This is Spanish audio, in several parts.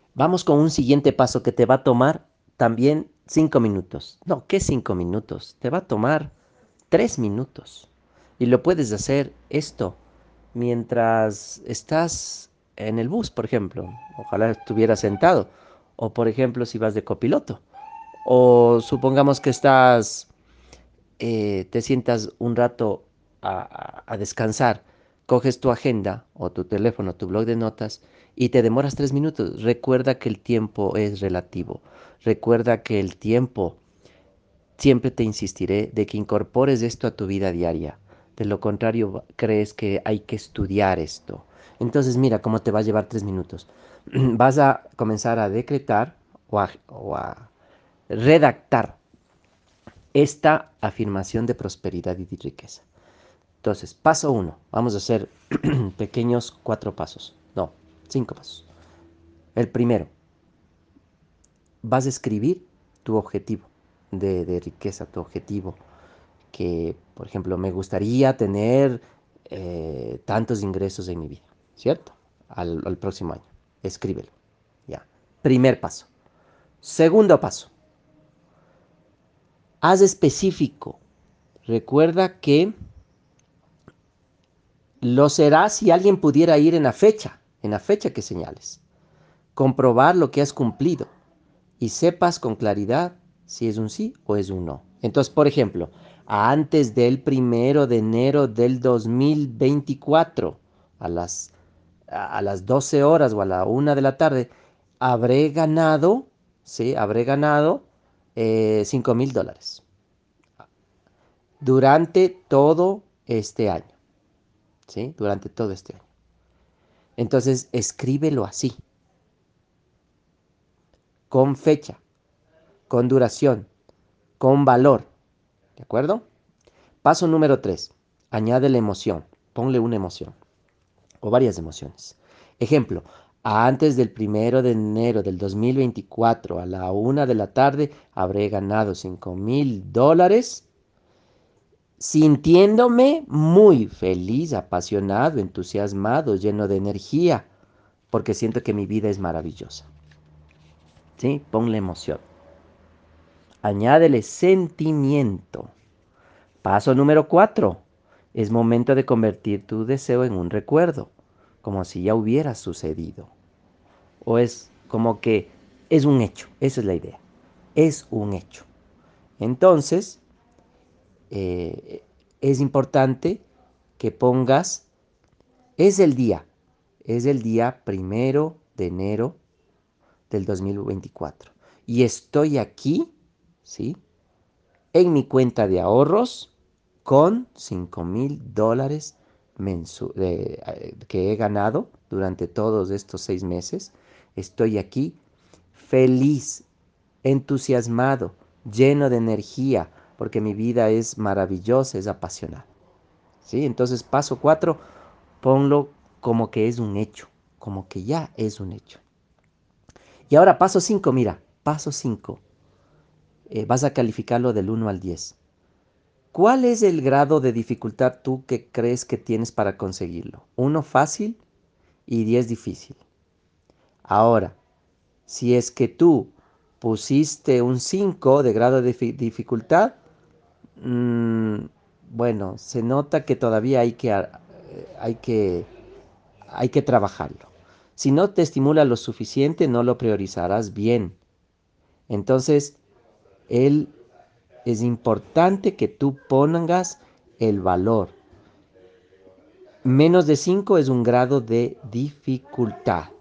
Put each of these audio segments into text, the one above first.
Vamos con un siguiente paso que te va a tomar también 5 minutos. No, ¿qué 5 minutos? Te va a tomar 3 minutos. Y lo puedes hacer esto mientras estás en el bus, por ejemplo. Ojalá estuvieras sentado. O por ejemplo, si vas de copiloto. O supongamos que te sientas un rato a descansar, coges tu agenda o tu teléfono, tu blog de notas y te demoras 3 minutos. Recuerda que el tiempo es relativo. Recuerda que el tiempo, siempre te insistiré de que incorpores esto a tu vida diaria. De lo contrario, crees que hay que estudiar esto. Entonces, mira cómo te va a llevar 3 minutos. Vas a comenzar a decretar o a redactar esta afirmación de prosperidad y de riqueza. Entonces, paso uno, vamos a hacer pequeños 4 pasos, no, 5 pasos. El primero, vas a escribir tu objetivo de riqueza, tu objetivo que, por ejemplo, me gustaría tener tantos ingresos en mi vida, ¿cierto? Al próximo año. Escríbelo, ya. Primer paso. Segundo paso, haz específico. Recuerda que lo será si alguien pudiera ir en la fecha que señales, comprobar lo que has cumplido y sepas con claridad si es un sí o es un no. Entonces, por ejemplo, antes del 1 de enero del 2024, a las, a las 12 horas o a la 1 de la tarde, habré ganado, sí, habré ganado $5,000 durante todo este año, ¿sí? Durante todo este año. Entonces, escríbelo así, con fecha, con duración, con valor, ¿de acuerdo? Paso número 3. Añade la emoción. Ponle una emoción o varias emociones. Ejemplo, antes del 1 de enero del 2024 a la 1 de la tarde habré ganado $5,000 sintiéndome muy feliz, apasionado, entusiasmado, lleno de energía, porque siento que mi vida es maravillosa. ¿Sí? Ponle emoción. Añádele sentimiento. Paso número 4. Es momento de convertir tu deseo en un recuerdo, como si ya hubiera sucedido. O es como que es un hecho. Esa es la idea. Es un hecho. Entonces, eh, es importante que pongas, es el día. Es el día 1 de enero del 2024. Y estoy aquí, ¿sí? En mi cuenta de ahorros con $5,000 que he ganado durante todos estos 6 meses. Estoy aquí feliz, entusiasmado, lleno de energía, porque mi vida es maravillosa, es apasionada. ¿Sí? Entonces, paso 4, ponlo como que es un hecho, como que ya es un hecho. Y ahora paso 5, mira, paso 5. Vas a calificarlo del 1 al 10. ¿Cuál es el grado de dificultad tú que crees que tienes para conseguirlo? 1 fácil y 10 difícil. Ahora, si es que tú pusiste un 5 de grado de dificultad, mm, bueno, se nota que todavía hay que, hay que trabajarlo. Si no te estimula lo suficiente, no lo priorizarás bien. Entonces, él es importante que tú pongas el valor. Menos de 5 es un grado de dificultad.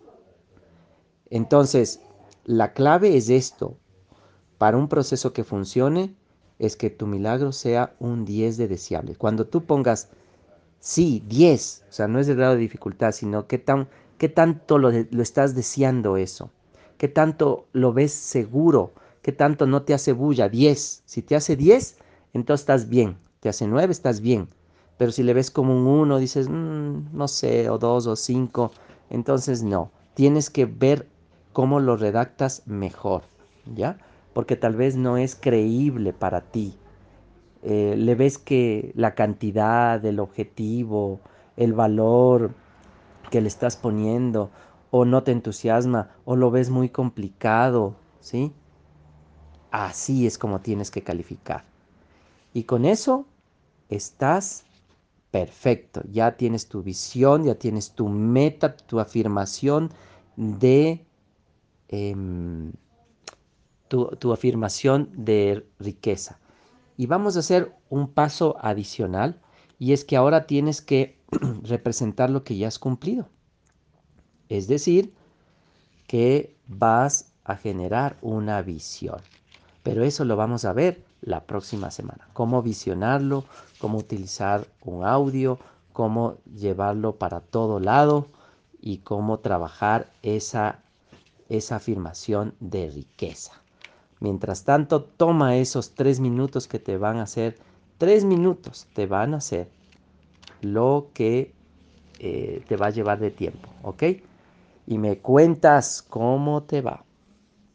Entonces, la clave es esto. Para un proceso que funcione, es que tu milagro sea un 10 de deseable. Cuando tú pongas, sí, 10, o sea, no es el grado de dificultad, sino qué tanto lo estás deseando eso. Qué tanto lo ves seguro. Qué tanto no te hace bulla. 10. Si te hace 10, entonces estás bien. Te hace 9, estás bien. Pero si le ves como un 1, dices, no sé, o 2 o 5, entonces no. Tienes que ver cómo lo redactas mejor, ¿ya? Porque tal vez no es creíble para ti. Le ves que la cantidad, el objetivo, el valor que le estás poniendo o no te entusiasma, o lo ves muy complicado, ¿sí? Así es como tienes que calificar. Y con eso estás perfecto. Ya tienes tu visión, ya tienes tu meta, tu afirmación de em, tu afirmación de riqueza. Y vamos a hacer un paso adicional y es que ahora tienes que representar lo que ya has cumplido. Es decir, que vas a generar una visión. Pero eso lo vamos a ver la próxima semana. Cómo visionarlo, cómo utilizar un audio, cómo llevarlo para todo lado y cómo trabajar esa afirmación de riqueza. Mientras tanto, toma esos 3 minutos que te van a hacer, 3 minutos te van a hacer lo que te va a llevar de tiempo, ¿ok? Y me cuentas cómo te va.